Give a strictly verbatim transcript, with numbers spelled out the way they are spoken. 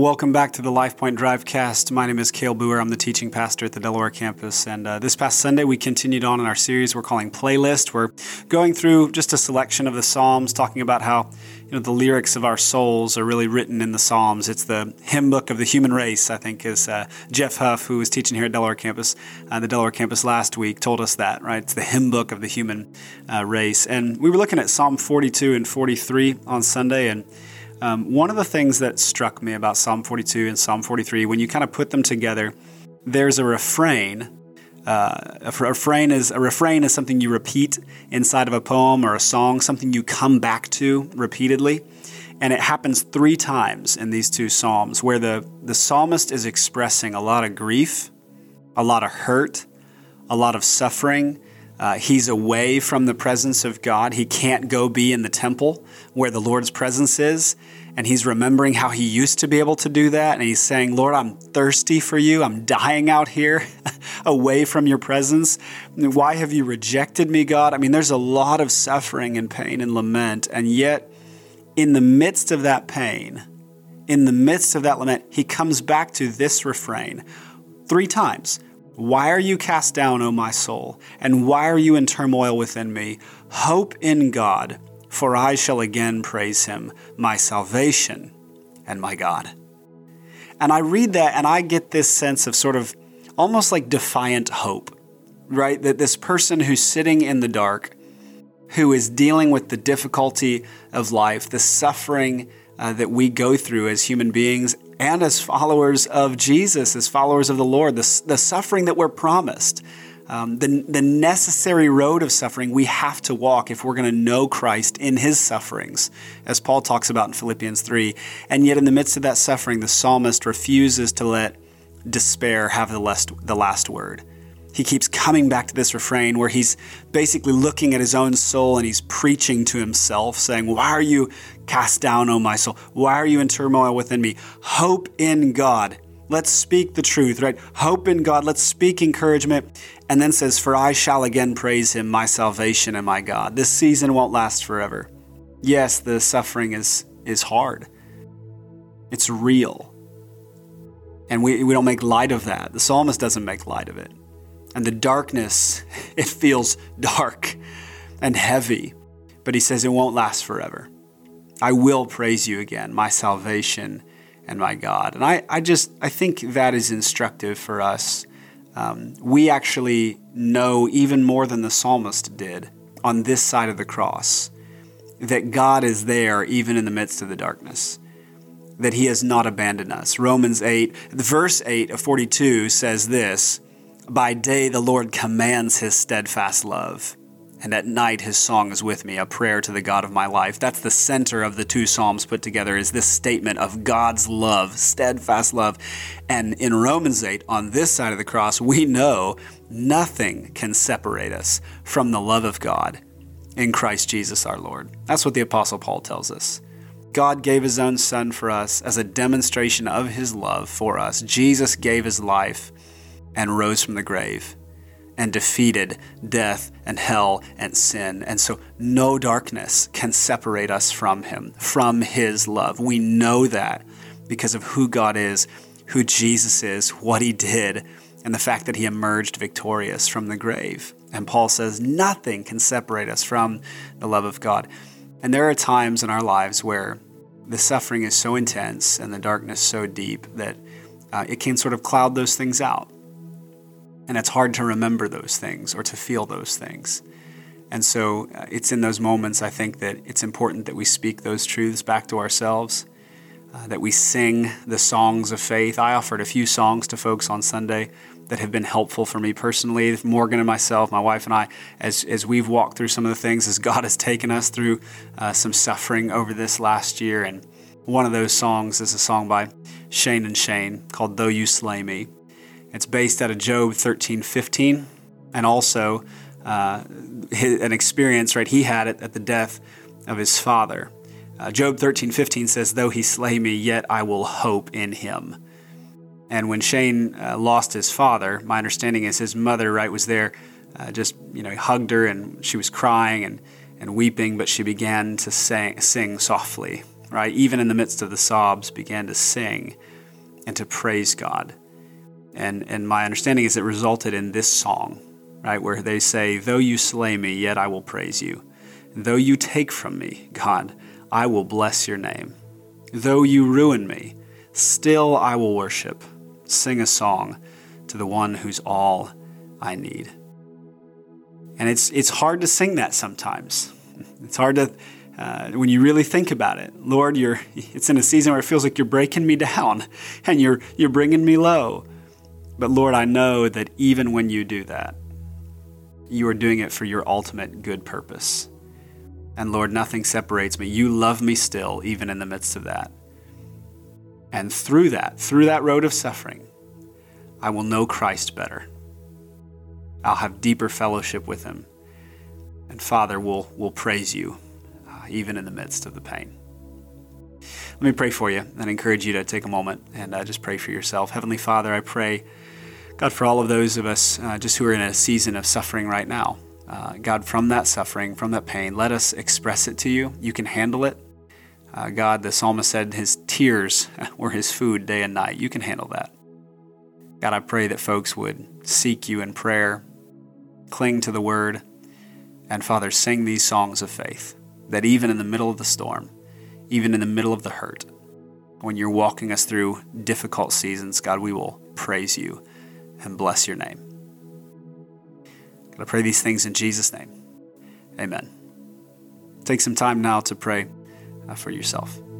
Welcome back to the LifePoint Drivecast. My name is Cale Boer. I'm the teaching pastor at the Delaware campus. And uh, this past Sunday, we continued on in our series we're calling Playlist. We're going through just a selection of the Psalms, talking about how you know the lyrics of our souls are really written in the Psalms. It's the hymn book of the human race, I think, is uh, Jeff Huff, who was teaching here at Delaware campus, uh, the Delaware campus last week, told us that, right? It's the hymn book of the human uh, race. And we were looking at Psalm forty-two and forty-three on Sunday, and Um, one of the things that struck me about Psalm forty-two and Psalm forty-three, when you kind of put them together, there's a refrain. Uh, a refrain is a refrain is something you repeat inside of a poem or a song, something you come back to repeatedly, and it happens three times in these two psalms, where the the psalmist is expressing a lot of grief, a lot of hurt, a lot of suffering. Uh, he's away from the presence of God. He can't go be in the temple where the Lord's presence is. And he's remembering how he used to be able to do that. And he's saying, Lord, I'm thirsty for you. I'm dying out here away from your presence. Why have you rejected me, God? I mean, there's a lot of suffering and pain and lament. And yet, in the midst of that pain, in the midst of that lament, he comes back to this refrain three times. Why are you cast down, O my soul? And why are you in turmoil within me? Hope in God, for I shall again praise him, my salvation and my God. And I read that and I get this sense of sort of almost like defiant hope, right? That this person who's sitting in the dark, who is dealing with the difficulty of life, the suffering uh, that we go through as human beings, and as followers of Jesus, as followers of the Lord, the, the suffering that we're promised, um, the, the necessary road of suffering we have to walk if we're going to know Christ in his sufferings, as Paul talks about in Philippians three. And yet in the midst of that suffering, the psalmist refuses to let despair have the last, the last word. He keeps coming back to this refrain where he's basically looking at his own soul and he's preaching to himself, saying, why are you cast down, O my soul? Why are you in turmoil within me? Hope in God. Let's speak the truth, right? Hope in God. Let's speak encouragement. And then says, for I shall again praise him, my salvation and my God. This season won't last forever. Yes, the suffering is, is hard. It's real. And we, we don't make light of that. The psalmist doesn't make light of it. And the darkness, it feels dark and heavy. But he says it won't last forever. I will praise you again, my salvation and my God. And I, I just, I think that is instructive for us. Um, we actually know even more than the psalmist did on this side of the cross, that God is there even in the midst of the darkness, that he has not abandoned us. Romans eight, verse eight of forty-two says this, by day the Lord commands his steadfast love, and at night his song is with me, a prayer to the God of my life. That's the center of the two psalms put together, is this statement of God's love, steadfast love. And in Romans eight, on this side of the cross, we know nothing can separate us from the love of God in Christ Jesus our Lord. That's what the Apostle Paul tells us. God gave his own son for us as a demonstration of his love for us. Jesus gave his life and rose from the grave and defeated death and hell and sin. And so no darkness can separate us from him, from his love. We know that because of who God is, who Jesus is, what he did, and the fact that he emerged victorious from the grave. And Paul says nothing can separate us from the love of God. And there are times in our lives where the suffering is so intense and the darkness so deep that uh, it can sort of cloud those things out. And it's hard to remember those things or to feel those things. And so uh, it's in those moments, I think, that it's important that we speak those truths back to ourselves, uh, that we sing the songs of faith. I offered a few songs to folks on Sunday that have been helpful for me personally. Morgan and myself, my wife and I, as, as we've walked through some of the things, as God has taken us through uh, some suffering over this last year. And one of those songs is a song by Shane and Shane called Though You Slay Me. It's based out of Job thirteen fifteen, and also uh, his, an experience right he had at, at the death of his father. Uh, Job thirteen fifteen says, though he slay me, yet I will hope in him. And when Shane uh, lost his father, my understanding is his mother, right, was there, uh, just, you know, hugged her, and she was crying and, and weeping, but she began to sing, sing softly, right? Even in the midst of the sobs, began to sing and to praise God. And, and my understanding is it resulted in this song, right, where they say, though you slay me, yet I will praise you. Though you take from me, God, I will bless your name. Though you ruin me, still I will worship, sing a song to the one who's all I need. And it's it's hard to sing that sometimes. It's hard to, uh, when you really think about it. Lord, you're. It's in a season where it feels like you're breaking me down and you're you're bringing me low. But Lord, I know that even when you do that, you are doing it for your ultimate good purpose. And Lord, nothing separates me. You love me still, even in the midst of that. And through that, through that road of suffering, I will know Christ better. I'll have deeper fellowship with him. And Father, we'll, we'll praise you, uh, even in the midst of the pain. Let me pray for you and encourage you to take a moment and uh, just pray for yourself. Heavenly Father, I pray, God, for all of those of us uh, just who are in a season of suffering right now. Uh, God, from that suffering, from that pain, let us express it to you. You can handle it. Uh, God, the psalmist said his tears were his food day and night. You can handle that. God, I pray that folks would seek you in prayer, cling to the word, and Father, sing these songs of faith, that even in the middle of the storm, even in the middle of the hurt, when you're walking us through difficult seasons, God, we will praise you and bless your name. God, I pray these things in Jesus' name. Amen. Take some time now to pray uh, for yourself.